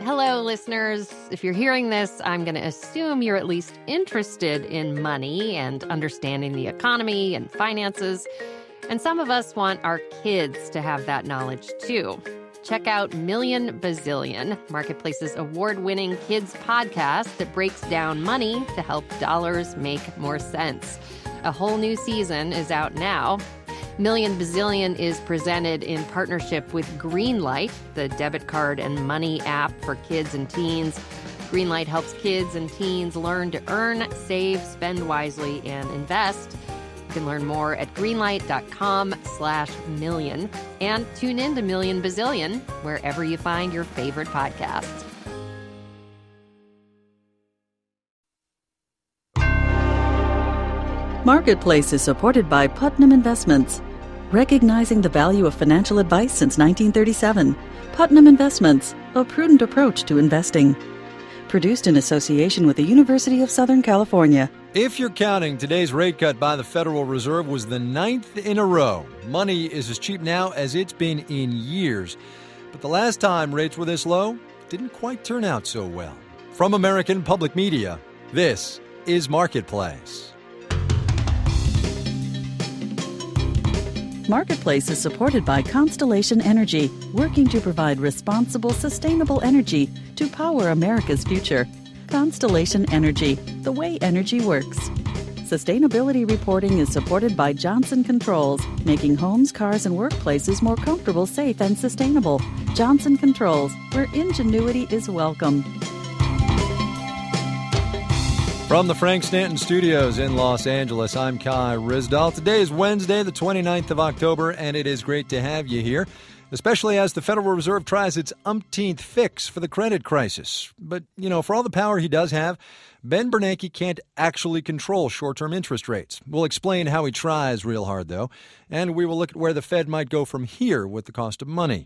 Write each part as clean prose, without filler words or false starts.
Hello, listeners. If you're hearing this, I'm going to assume you're at least interested in money and understanding the economy and finances. And some of us want our kids to have that knowledge, too. Check out Million Bazillion, Marketplace's award-winning kids podcast that breaks down money to help dollars make more sense. A whole new season is out now. Million Bazillion is presented in partnership with Greenlight, the debit card and money app for kids and teens. Greenlight helps kids and teens learn to earn, save, spend wisely, and invest. You can learn more at greenlight.com/million and tune in to Million Bazillion wherever you find your favorite podcasts. Marketplace is supported by Putnam Investments. Recognizing the value of financial advice since 1937, Putnam Investments, a prudent approach to investing. Produced in association with the University of Southern California. If you're counting, today's rate cut by the Federal Reserve was the 9th in a row. Money is as cheap now as it's been in years. But the last time rates were this low didn't quite turn out so well. From American Public Media, this is Marketplace. Marketplace is supported by Constellation Energy, working to provide responsible, sustainable energy to power America's future. Constellation Energy, the way energy works. Sustainability reporting is supported by Johnson Controls, making homes, cars, and workplaces more comfortable, safe, and sustainable. Johnson Controls, where ingenuity is welcome. From the Frank Stanton Studios in Los Angeles, I'm Kai Ryssdal. Today is Wednesday, the 29th of October, and it is great to have you here, especially as the Federal Reserve tries its umpteenth fix for the credit crisis. But, for all the power he does have, Ben Bernanke can't actually control short-term interest rates. We'll explain how he tries real hard, though, and we will look at where the Fed might go from here with the cost of money.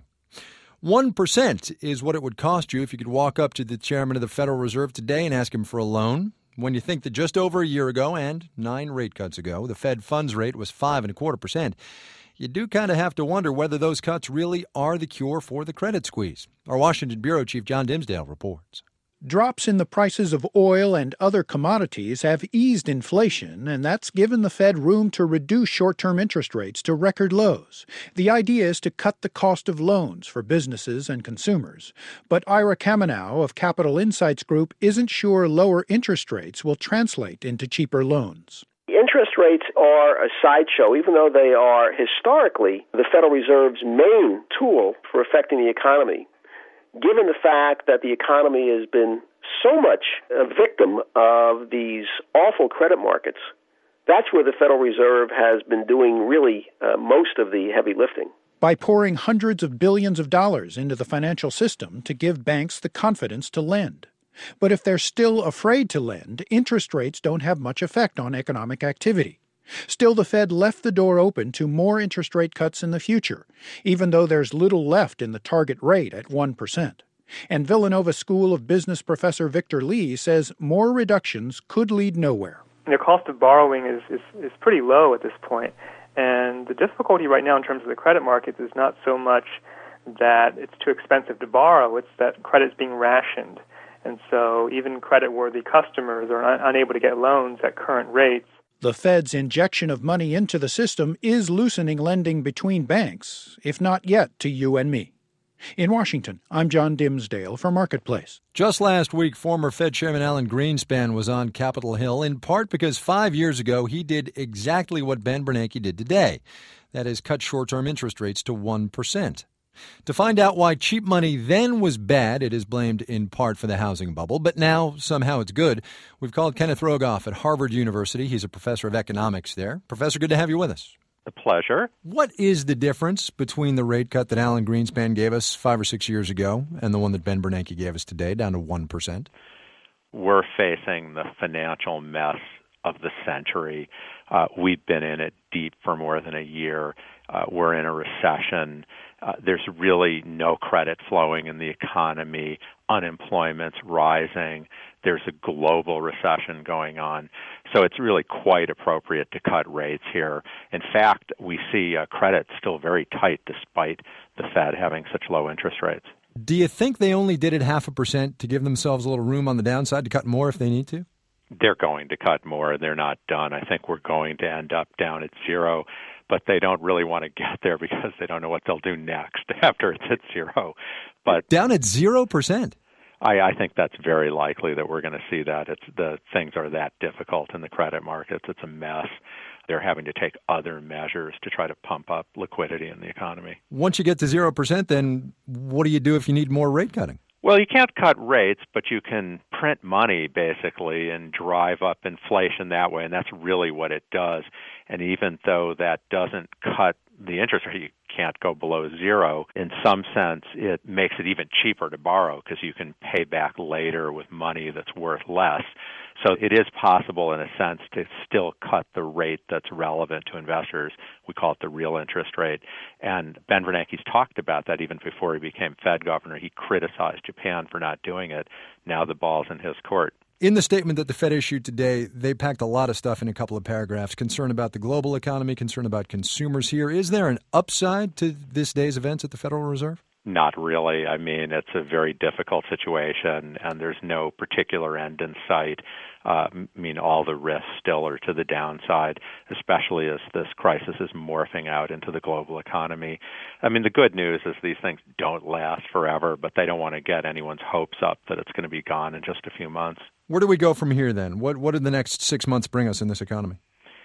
1% is what it would cost you if you could walk up to the chairman of the Federal Reserve today and ask him for a loan. When you think that just over a year ago and 9 rate cuts ago, the Fed funds rate was 5.25%, you do kind of have to wonder whether those cuts really are the cure for the credit squeeze. Our Washington Bureau Chief John Dimsdale reports. Drops in the prices of oil and other commodities have eased inflation, and that's given the Fed room to reduce short-term interest rates to record lows. The idea is to cut the cost of loans for businesses and consumers. But Ira Kamenow of Capital Insights Group isn't sure lower interest rates will translate into cheaper loans. Interest rates are a sideshow, even though they are historically the Federal Reserve's main tool for affecting the economy. Given the fact that the economy has been so much a victim of these awful credit markets, that's where the Federal Reserve has been doing really most of the heavy lifting. By pouring hundreds of billions of dollars into the financial system to give banks the confidence to lend. But if they're still afraid to lend, interest rates don't have much effect on economic activity. Still, the Fed left the door open to more interest rate cuts in the future, even though there's little left in the target rate at 1%. And Villanova School of Business professor Victor Lee says more reductions could lead nowhere. The cost of borrowing is pretty low at this point, and the difficulty right now in terms of the credit markets is not so much that it's too expensive to borrow, it's that credit's being rationed. And so even credit-worthy customers are unable to get loans at current rates. The Fed's injection of money into the system is loosening lending between banks, if not yet to you and me. In Washington, I'm John Dimsdale for Marketplace. Just last week, former Fed Chairman Alan Greenspan was on Capitol Hill, in part because 5 years ago he did exactly what Ben Bernanke did today. That is, cut short-term interest rates to 1%. To find out why cheap money then was bad, it is blamed in part for the housing bubble, but now somehow it's good. We've called Kenneth Rogoff at Harvard University. He's a professor of economics there. Professor, good to have you with us. A pleasure. What is the difference between the rate cut that Alan Greenspan gave us 5 or 6 years ago and the one that Ben Bernanke gave us today, down to 1%? We're facing the financial mess of the century. We've been in it deep for more than a year. We're in a recession. There's really no credit flowing in the economy. Unemployment's rising. There's a global recession going on. So it's really quite appropriate to cut rates here. In fact, we see credit still very tight despite the Fed having such low interest rates. Do you think they only did it 0.5% to give themselves a little room on the downside to cut more if they need to? They're going to cut more. They're not done. I think we're going to end up down at zero, but they don't really want to get there because they don't know what they'll do next after it's at zero. But down at 0%? I think that's very likely that we're going to see that. Things are that difficult in the credit markets. It's a mess. They're having to take other measures to try to pump up liquidity in the economy. Once you get to 0%, then what do you do if you need more rate cutting? Well, you can't cut rates, but you can print money, basically, and drive up inflation that way, and that's really what it does. And even though that doesn't cut the interest rate, you can't go below zero. In some sense, it makes it even cheaper to borrow because you can pay back later with money that's worth less. So it is possible, in a sense, to still cut the rate that's relevant to investors. We call it the real interest rate. And Ben Bernanke's talked about that even before he became Fed governor. He criticized Japan for not doing it. Now the ball's in his court. In the statement that the Fed issued today, they packed a lot of stuff in a couple of paragraphs. Concern about the global economy, concern about consumers here. Is there an upside to this day's events at the Federal Reserve? Not really. I mean, it's a very difficult situation, and there's no particular end in sight. All the risks still are to the downside, especially as this crisis is morphing out into the global economy. The good news is these things don't last forever, but they don't want to get anyone's hopes up that it's going to be gone in just a few months. Where do we go from here, then? What did the next 6 months bring us in this economy?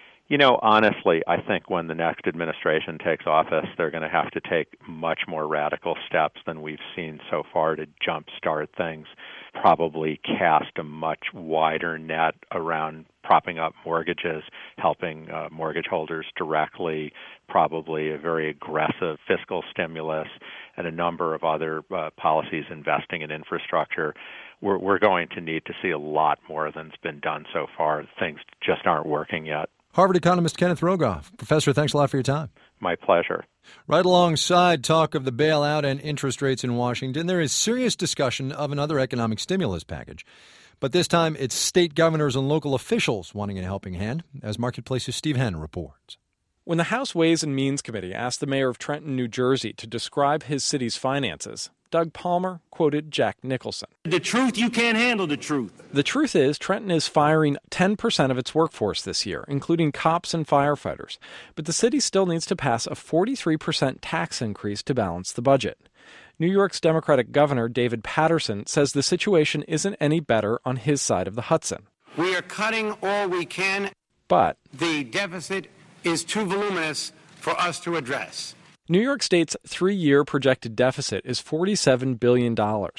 Honestly, I think when the next administration takes office, they're going to have to take much more radical steps than we've seen so far to jumpstart things, probably cast a much wider net around propping up mortgages, helping mortgage holders directly, probably a very aggressive fiscal stimulus, and a number of other policies investing in infrastructure. We're going to need to see a lot more than's been done so far. Things just aren't working yet. Harvard economist Kenneth Rogoff. Professor, thanks a lot for your time. My pleasure. Right alongside talk of the bailout and interest rates in Washington, there is serious discussion of another economic stimulus package. But this time, it's state governors and local officials wanting a helping hand, as Marketplace's Steve Henn reports. When the House Ways and Means Committee asked the mayor of Trenton, New Jersey, to describe his city's finances, Doug Palmer quoted Jack Nicholson. The truth, you can't handle the truth. The truth is, Trenton is firing 10% of its workforce this year, including cops and firefighters. But the city still needs to pass a 43% tax increase to balance the budget. New York's Democratic Governor David Paterson says the situation isn't any better on his side of the Hudson. We are cutting all we can. But the deficit is too voluminous for us to address. New York State's 3-year projected deficit is $47 billion.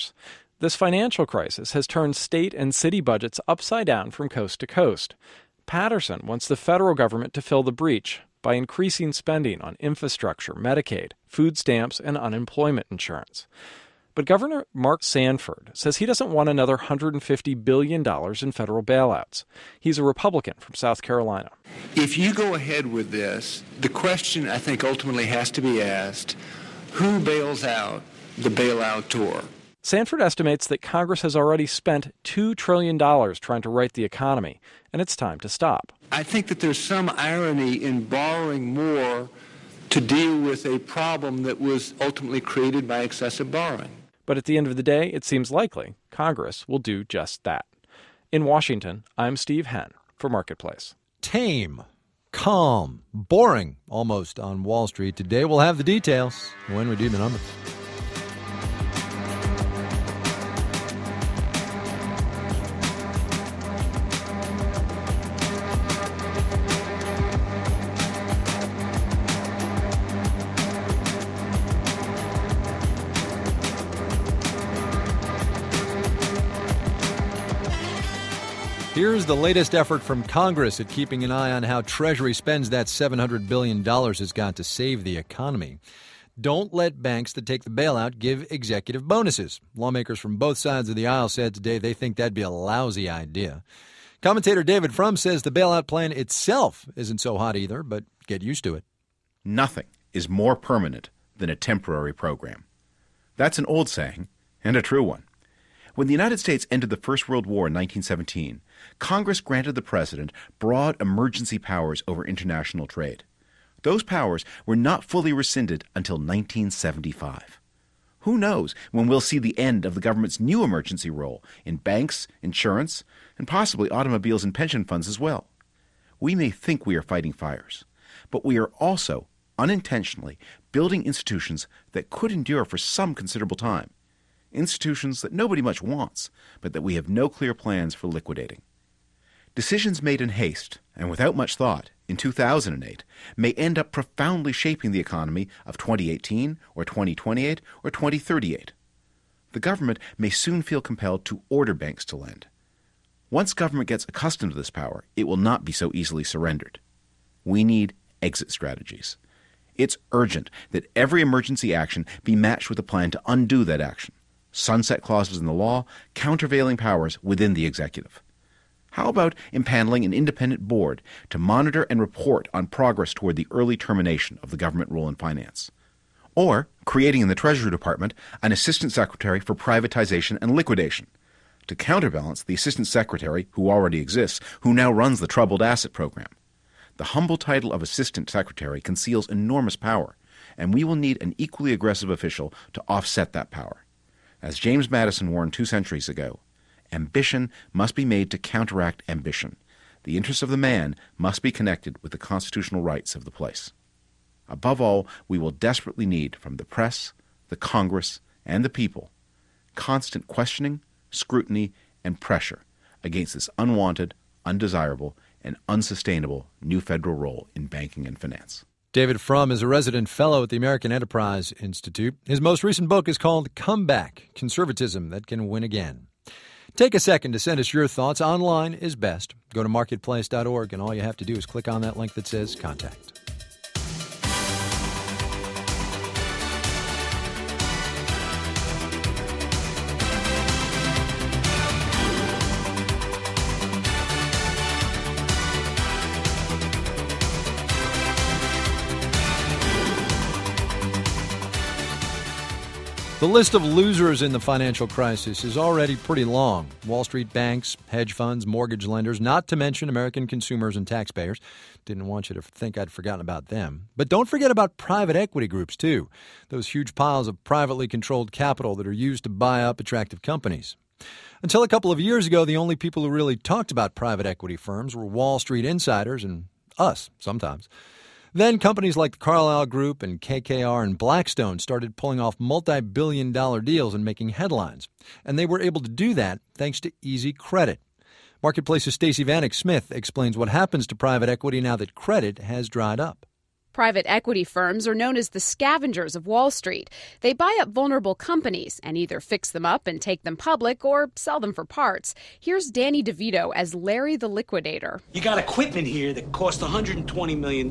This financial crisis has turned state and city budgets upside down from coast to coast. Paterson wants the federal government to fill the breach by increasing spending on infrastructure, Medicaid, food stamps, and unemployment insurance. But Governor Mark Sanford says he doesn't want another $150 billion in federal bailouts. He's a Republican from South Carolina. If you go ahead with this, the question I think ultimately has to be asked, who bails out the bailout tour? Sanford estimates that Congress has already spent $2 trillion trying to right the economy, and it's time to stop. I think that there's some irony in borrowing more to deal with a problem that was ultimately created by excessive borrowing. But at the end of the day, it seems likely Congress will do just that. In Washington, I'm Steve Henn for Marketplace. Tame, calm, boring almost on Wall Street today. We'll have the details when we do the numbers. Here's the latest effort from Congress at keeping an eye on how Treasury spends that $700 billion it's got to save the economy. Don't let banks that take the bailout give executive bonuses. Lawmakers from both sides of the aisle said today they think that'd be a lousy idea. Commentator David Frum says the bailout plan itself isn't so hot either, but get used to it. Nothing is more permanent than a temporary program. That's an old saying, and a true one. When the United States ended the First World War in 1917, Congress granted the president broad emergency powers over international trade. Those powers were not fully rescinded until 1975. Who knows when we'll see the end of the government's new emergency role in banks, insurance, and possibly automobiles and pension funds as well. We may think we are fighting fires, but we are also unintentionally building institutions that could endure for some considerable time. Institutions that nobody much wants, but that we have no clear plans for liquidating. Decisions made in haste and without much thought in 2008 may end up profoundly shaping the economy of 2018 or 2028 or 2038. The government may soon feel compelled to order banks to lend. Once government gets accustomed to this power, it will not be so easily surrendered. We need exit strategies. It's urgent that every emergency action be matched with a plan to undo that action. Sunset clauses in the law, countervailing powers within the executive. How about impaneling an independent board to monitor and report on progress toward the early termination of the government role in finance? Or creating in the Treasury Department an assistant secretary for privatization and liquidation to counterbalance the assistant secretary who already exists, who now runs the troubled asset program. The humble title of assistant secretary conceals enormous power, and we will need an equally aggressive official to offset that power. As James Madison warned 2 centuries ago, ambition must be made to counteract ambition. The interests of the man must be connected with the constitutional rights of the place. Above all, we will desperately need from the press, the Congress, and the people constant questioning, scrutiny, and pressure against this unwanted, undesirable, and unsustainable new federal role in banking and finance. David Frum is a resident fellow at the American Enterprise Institute. His most recent book is called Comeback: Conservatism That Can Win Again. Take a second to send us your thoughts. Online is best. Go to marketplace.org, and all you have to do is click on that link that says Contact. The list of losers in the financial crisis is already pretty long. Wall Street banks, hedge funds, mortgage lenders, not to mention American consumers and taxpayers. Didn't want you to think I'd forgotten about them. But don't forget about private equity groups, too. Those huge piles of privately controlled capital that are used to buy up attractive companies. Until a couple of years ago, the only people who really talked about private equity firms were Wall Street insiders and us, sometimes. Then companies like the Carlyle Group and KKR and Blackstone started pulling off multi-billion-dollar deals and making headlines. And they were able to do that thanks to easy credit. Marketplace's Stacey Vanek Smith explains what happens to private equity now that credit has dried up. Private equity firms are known as the scavengers of Wall Street. They buy up vulnerable companies and either fix them up and take them public or sell them for parts. Here's Danny DeVito as Larry the Liquidator. You got equipment here that cost $120 million.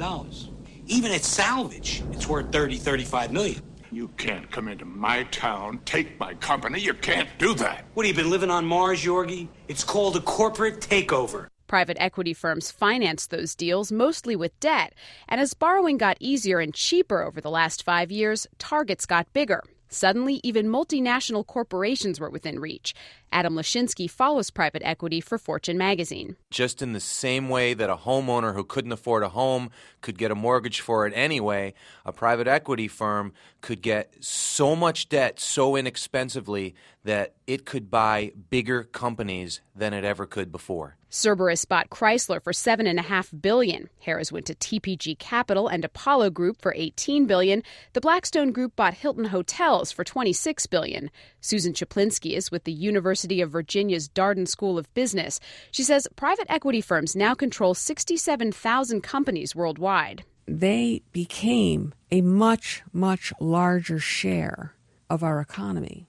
Even at salvage, it's worth $30-35 million. You can't come into my town, take my company. You can't do that. What, have you been living on Mars, Yorgi? It's called a corporate takeover. Private equity firms financed those deals mostly with debt. And as borrowing got easier and cheaper over the last 5 years, targets got bigger. Suddenly, even multinational corporations were within reach. Adam Lashinsky follows private equity for Fortune magazine. Just in the same way that a homeowner who couldn't afford a home could get a mortgage for it anyway, a private equity firm could get so much debt so inexpensively that it could buy bigger companies than it ever could before. Cerberus bought Chrysler for $7.5 billion. Harrah's went to TPG Capital and Apollo Group for $18 billion. The Blackstone Group bought Hilton Hotels for $26 billion. Susan Chaplinsky is with the University of Virginia's Darden School of Business. She says private equity firms now control 67,000 companies worldwide. They became a much, much larger share of our economy.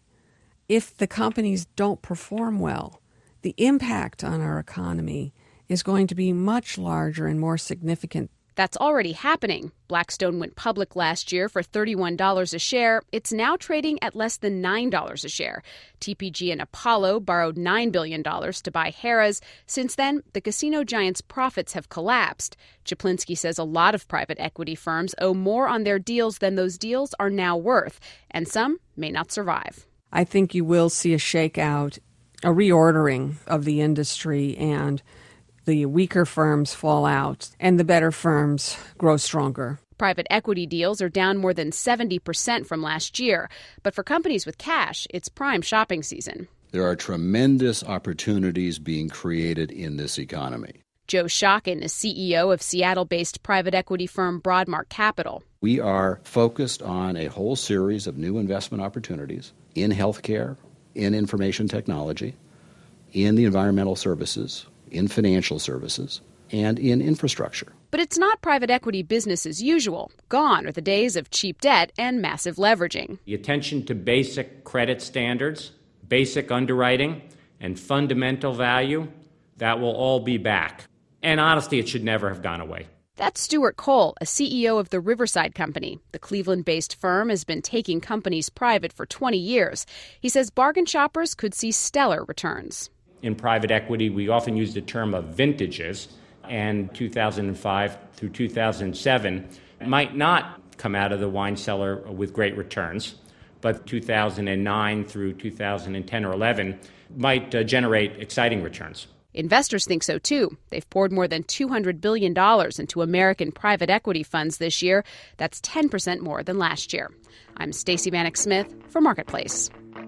If the companies don't perform well, the impact on our economy is going to be much larger and more significant. That's already happening. Blackstone went public last year for $31 a share. It's now trading at less than $9 a share. TPG and Apollo borrowed $9 billion to buy Harrah's. Since then, the casino giant's profits have collapsed. Chaplinsky says a lot of private equity firms owe more on their deals than those deals are now worth, and some may not survive. I think you will see a shakeout, a reordering of the industry, and the weaker firms fall out and the better firms grow stronger. Private equity deals are down more than 70% from last year. But for companies with cash, it's prime shopping season. There are tremendous opportunities being created in this economy. Joe Schocken is CEO of Seattle-based private equity firm Broadmark Capital. We are focused on a whole series of new investment opportunities in healthcare, in information technology, in the environmental services, in financial services, and in infrastructure. But it's not private equity business as usual. Gone are the days of cheap debt and massive leveraging. The attention to basic credit standards, basic underwriting, and fundamental value, that will all be back. And honestly, it should never have gone away. That's Stuart Cole, a CEO of the Riverside Company. The Cleveland-based firm has been taking companies private for 20 years. He says bargain shoppers could see stellar returns. In private equity, we often use the term of vintages, and 2005 through 2007 might not come out of the wine cellar with great returns, but 2009 through 2010 or 11 might generate exciting returns. Investors think so, too. They've poured more than $200 billion into American private equity funds this year. That's 10% more than last year. I'm Stacey Vanek Smith for Marketplace.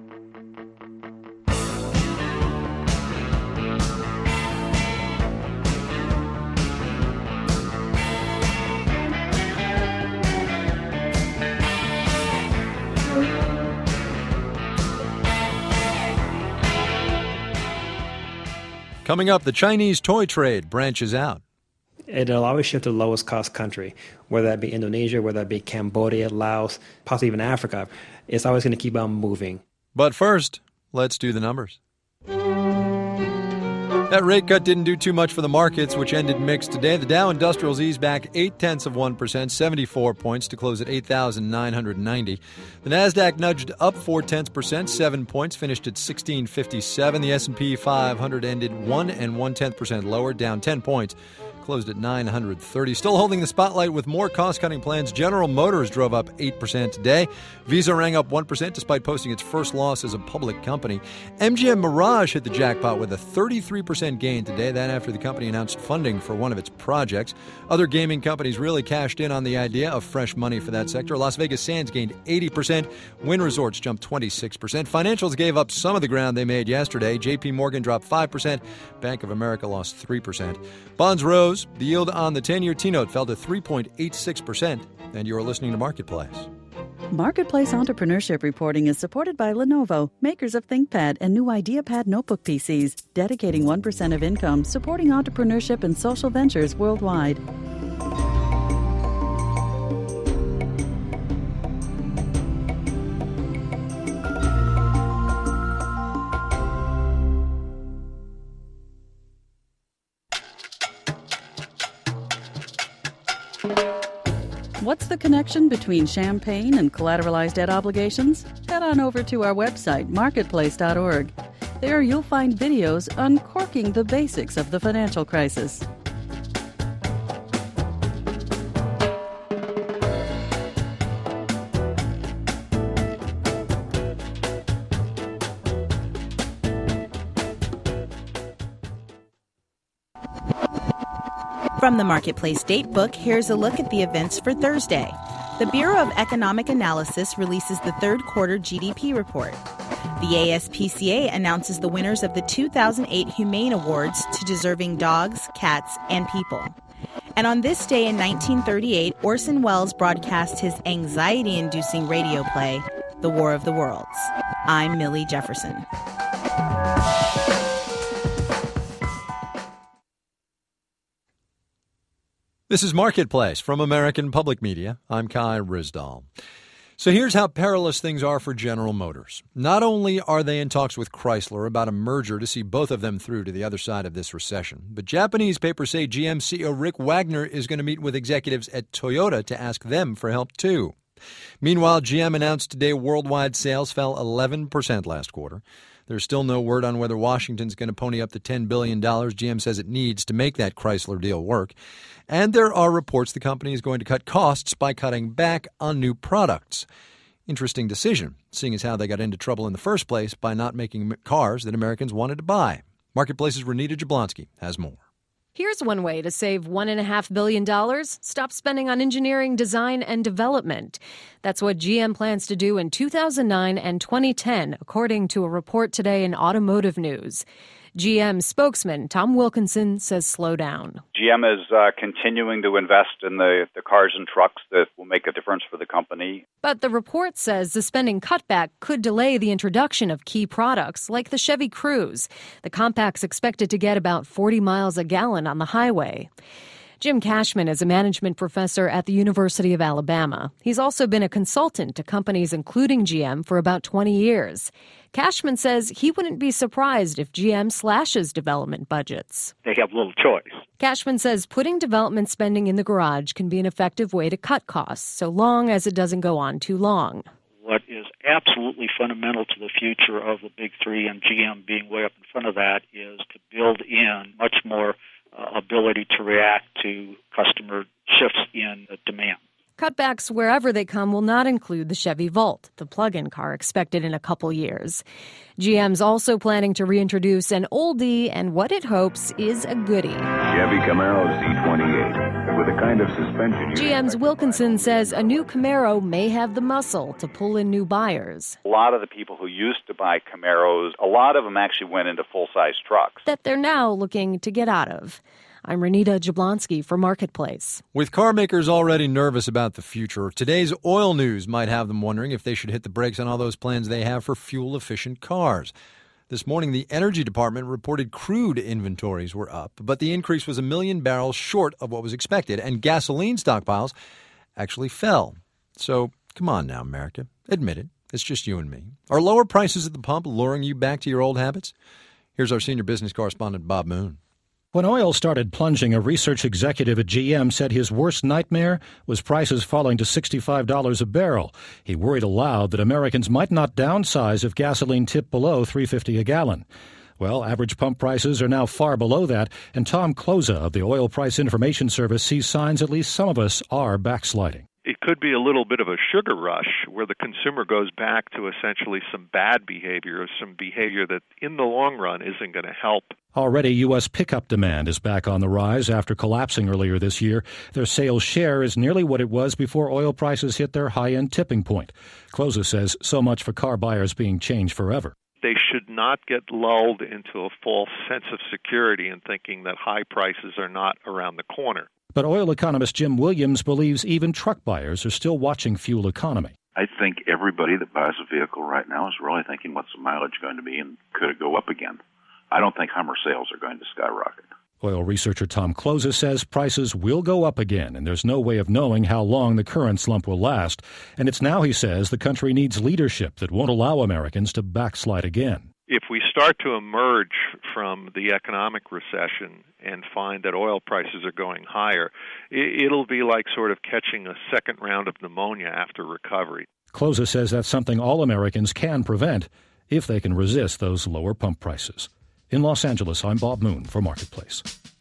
Coming up, the Chinese toy trade branches out. It'll always shift to the lowest cost country, whether that be Indonesia, whether that be Cambodia, Laos, possibly even Africa. It's always going to keep on moving. But first, let's do the numbers. That rate cut didn't do too much for the markets, which ended mixed today. The Dow Industrials eased back 0.8%, 74 points to close at 8,990. The Nasdaq nudged up 0.4%, 7 points, finished at 1657. The S&P 500 ended 1.1% lower, down 10 points. Closed at 930. Still holding the spotlight with more cost-cutting plans. General Motors drove up 8% today. Visa rang up 1% despite posting its first loss as a public company. MGM Mirage hit the jackpot with a 33% gain today. That after the company announced funding for one of its projects. Other gaming companies really cashed in on the idea of fresh money for that sector. Las Vegas Sands gained 80%. Wynn Resorts jumped 26%. Financials gave up some of the ground they made yesterday. JP Morgan dropped 5%. Bank of America lost 3%. Bonds rose. The yield on the 10-year T-note fell to 3.86%. And you're listening to Marketplace. Marketplace Entrepreneurship Reporting is supported by Lenovo, makers of ThinkPad and new IdeaPad notebook PCs, dedicating 1% of income, supporting entrepreneurship and social ventures worldwide. What's the connection between champagne and collateralized debt obligations? Head on over to our website, marketplace.org. There you'll find videos uncorking the basics of the financial crisis. From the Marketplace Datebook, here's a look at the events for Thursday. The Bureau of Economic Analysis releases the third quarter GDP report. The ASPCA announces the winners of the 2008 Humane Awards to deserving dogs, cats, and people. And on this day in 1938, Orson Welles broadcast his anxiety-inducing radio play, The War of the Worlds. I'm Millie Jefferson. This is Marketplace from American Public Media. I'm Kai Ryssdal. So here's how perilous things are for General Motors. Not only are they in talks with Chrysler about a merger to see both of them through to the other side of this recession, but Japanese papers say GM CEO Rick Wagner is going to meet with executives at Toyota to ask them for help too. Meanwhile, GM announced today worldwide sales fell 11% last quarter. There's still no word on whether Washington's going to pony up the $10 billion GM says it needs to make that Chrysler deal work. And there are reports the company is going to cut costs by cutting back on new products. Interesting decision, seeing as how they got into trouble in the first place by not making cars that Americans wanted to buy. Marketplace's Renita Jablonski has more. Here's one way to save $1.5 billion. Stop spending on engineering, design, and development. That's what GM plans to do in 2009 and 2010, according to a report today in Automotive News. GM spokesman Tom Wilkinson says slow down. GM is continuing to invest in the cars and trucks that will make a difference for the company. But the report says the spending cutback could delay the introduction of key products like the Chevy Cruze. The compact's expected to get about 40 miles a gallon on the highway. Jim Cashman is a management professor at the University of Alabama. He's also been a consultant to companies including GM for about 20 years. Cashman says he wouldn't be surprised if GM slashes development budgets. They have little choice. Cashman says putting development spending in the garage can be an effective way to cut costs, so long as it doesn't go on too long. What is absolutely fundamental to the future of the big three, and GM being way up in front of that, is to build in much more ability to react to customer shifts in demand. Cutbacks wherever they come will not include the Chevy Volt, the plug-in car expected in a couple years. GM's also planning to reintroduce an oldie and what it hopes is a goodie. Chevy Camaro Z28 with a kind of suspension. GM's Wilkinson says a new Camaro may have the muscle to pull in new buyers. A lot of the people who used to buy Camaros, a lot of them actually went into full-size trucks. That they're now looking to get out of. I'm Renita Jablonski for Marketplace. With car makers already nervous about the future, today's oil news might have them wondering if they should hit the brakes on all those plans they have for fuel-efficient cars. This morning, the Energy Department reported crude inventories were up, but the increase was 1 million barrels short of what was expected, and gasoline stockpiles actually fell. So, come on now, America. Admit it. It's just you and me. Are lower prices at the pump luring you back to your old habits? Here's our senior business correspondent, Bob Moon. When oil started plunging, a research executive at GM said his worst nightmare was prices falling to $65 a barrel. He worried aloud that Americans might not downsize if gasoline tipped below $3.50 a gallon. Well, average pump prices are now far below that, and Tom Kloza of the Oil Price Information Service sees signs at least some of us are backsliding. It could be a little bit of a sugar rush where the consumer goes back to essentially some bad behavior, or some behavior that in the long run isn't going to help. Already, U.S. pickup demand is back on the rise after collapsing earlier this year. Their sales share is nearly what it was before oil prices hit their high-end tipping point. Kloza says so much for car buyers being changed forever. They should not get lulled into a false sense of security and thinking that high prices are not around the corner. But oil economist Jim Williams believes even truck buyers are still watching fuel economy. I think everybody that buys a vehicle right now is really thinking, what's the mileage going to be and could it go up again? I don't think Hummer sales are going to skyrocket. Oil researcher Tom Kloza says prices will go up again, and there's no way of knowing how long the current slump will last. And it's now, he says, the country needs leadership that won't allow Americans to backslide again. If we start to emerge from the economic recession and find that oil prices are going higher, it'll be like sort of catching a second round of pneumonia after recovery. Kloza says that's something all Americans can prevent if they can resist those lower pump prices. In Los Angeles, I'm Bob Moon for Marketplace.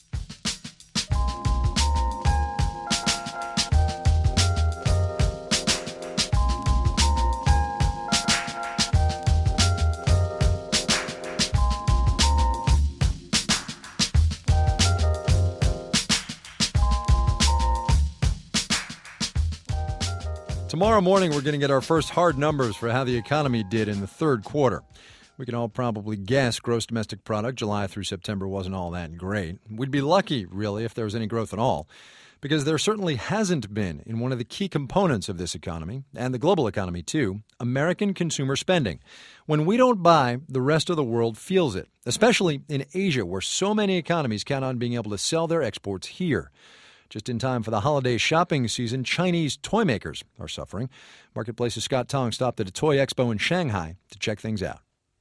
Tomorrow morning, we're going to get our first hard numbers for how the economy did in the third quarter. We can all probably guess gross domestic product July through September wasn't all that great. We'd be lucky, really, if there was any growth at all, because there certainly hasn't been in one of the key components of this economy, and the global economy too, American consumer spending. When we don't buy, the rest of the world feels it, especially in Asia, where so many economies count on being able to sell their exports here. Just in time for the holiday shopping season, Chinese toy makers are suffering. Marketplace's Scott Tong stopped at a toy expo in Shanghai to check things out.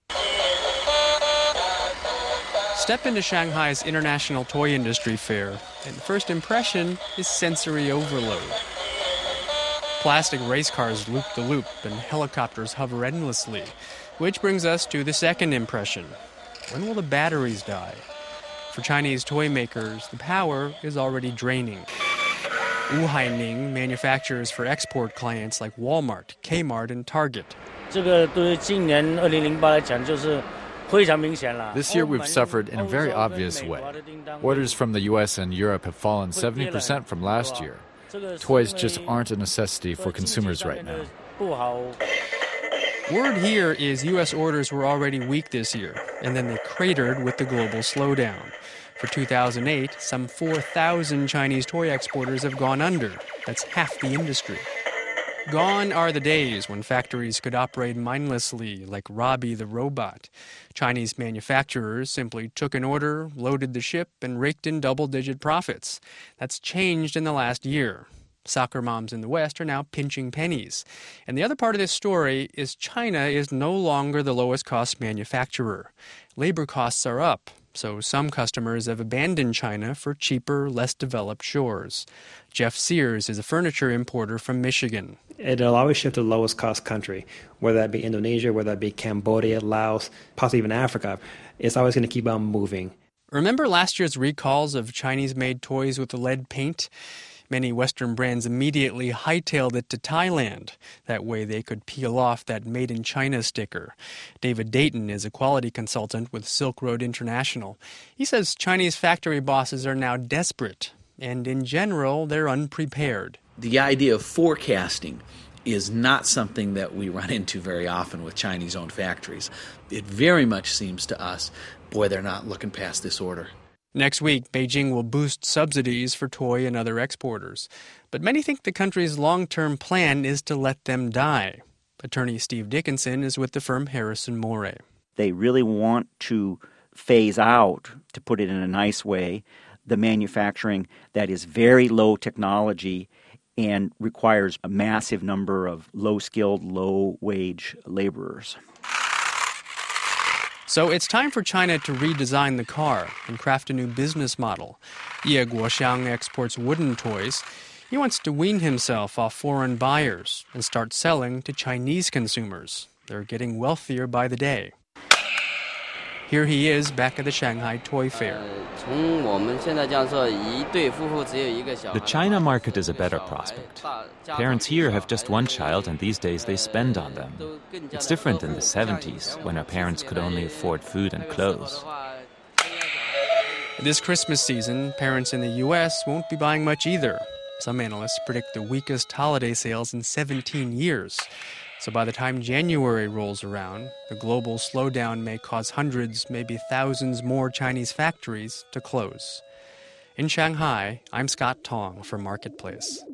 Step into Shanghai's International Toy Industry Fair, and the first impression is sensory overload. Plastic race cars loop the loop and helicopters hover endlessly, which brings us to the second impression. When will the batteries die? For Chinese toy makers, the power is already draining. Wu Haining manufactures for export clients like Walmart, Kmart, and Target. This year we've suffered in a very obvious way. Orders from the US and Europe have fallen 70% from last year. Toys just aren't a necessity for consumers right now. Word here is U.S. orders were already weak this year, and then they cratered with the global slowdown. For 2008, some 4,000 Chinese toy exporters have gone under. That's half the industry. Gone are the days when factories could operate mindlessly, like Robbie the robot. Chinese manufacturers simply took an order, loaded the ship, and raked in double-digit profits. That's changed in the last year. Soccer moms in the West are now pinching pennies. And the other part of this story is China is no longer the lowest-cost manufacturer. Labor costs are up, so some customers have abandoned China for cheaper, less developed shores. Jeff Sears is a furniture importer from Michigan. It'll always shift to the lowest cost country, whether that be Indonesia, whether that be Cambodia, Laos, possibly even Africa. It's always going to keep on moving. Remember last year's recalls of Chinese-made toys with lead paint? Many Western brands immediately hightailed it to Thailand. That way they could peel off that Made in China sticker. David Dayton is a quality consultant with Silk Road International. He says Chinese factory bosses are now desperate, and in general, they're unprepared. The idea of forecasting is not something that we run into very often with Chinese-owned factories. It very much seems to us, boy, they're not looking past this order. Next week, Beijing will boost subsidies for toy and other exporters. But many think the country's long-term plan is to let them die. Attorney Steve Dickinson is with the firm Harrison Moray. They really want to phase out, to put it in a nice way, the manufacturing that is very low technology and requires a massive number of low-skilled, low-wage laborers. So it's time for China to redesign the car and craft a new business model. Ye Guoxiang exports wooden toys. He wants to wean himself off foreign buyers and start selling to Chinese consumers. They're getting wealthier by the day. Here he is back at the Shanghai Toy Fair. The China market is a better prospect. Parents here have just one child, and these days they spend on them. It's different in the 70s, when our parents could only afford food and clothes. This Christmas season, parents in the U.S. won't be buying much either. Some analysts predict the weakest holiday sales in 17 years. So by the time January rolls around, the global slowdown may cause hundreds, maybe thousands more Chinese factories to close. In Shanghai, I'm Scott Tong for Marketplace.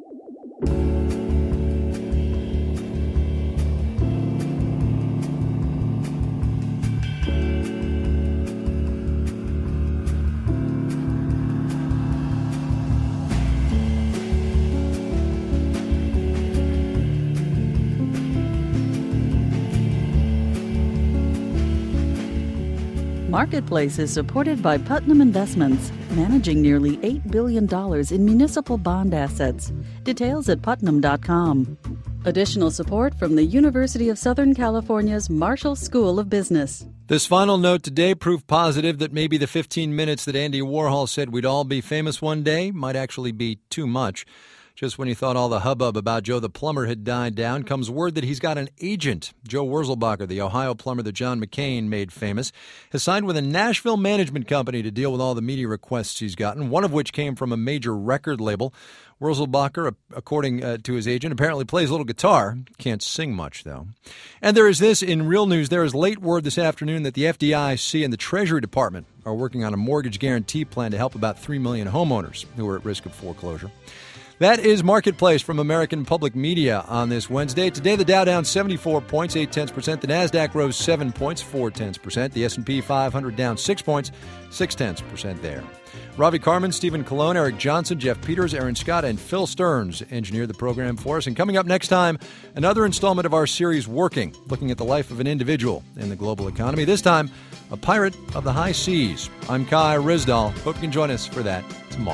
Marketplace is supported by Putnam Investments, managing nearly $8 billion in municipal bond assets. Details at putnam.com. Additional support from the University of Southern California's Marshall School of Business. This final note today proved positive that maybe the 15 minutes that Andy Warhol said we'd all be famous one day might actually be too much. Just when you thought all the hubbub about Joe the plumber had died down, comes word that he's got an agent. Joe Wurzelbacher, the Ohio plumber that John McCain made famous, has signed with a Nashville management company to deal with all the media requests he's gotten, one of which came from a major record label. Wurzelbacher, according to his agent, apparently plays a little guitar. Can't sing much, though. And there is this in real news. There is late word this afternoon that the FDIC and the Treasury Department are working on a mortgage guarantee plan to help about 3 million homeowners who are at risk of foreclosure. That is Marketplace from American Public Media on this Wednesday. Today, the Dow down 74 points, 0.8%. The NASDAQ rose 7 points, 0.4%. The S&P 500 down 6 points, 0.6% there. Ravi Carmen, Stephen Colon, Eric Johnson, Jeff Peters, Aaron Scott, and Phil Stearns engineered the program for us. And coming up next time, another installment of our series, Working, looking at the life of an individual in the global economy. This time, a pirate of the high seas. I'm Kai Ryssdal. Hope you can join us for that tomorrow.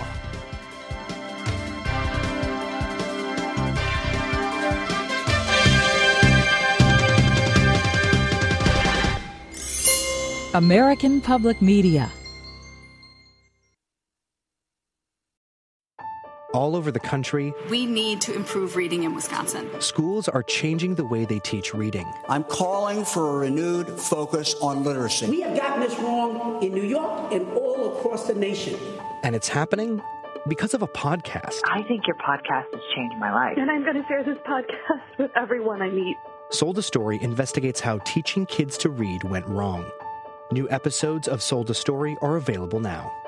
American Public Media. all over the country. We need to improve reading in Wisconsin. Schools are changing the way they teach reading. I'm calling for a renewed focus on literacy. We have gotten this wrong in New York and all across the nation. And it's happening because of a podcast. I think your podcast has changed my life. And I'm going to share this podcast with everyone I meet. Sold a Story investigates how teaching kids to read went wrong. New episodes of Sold a Story are available now.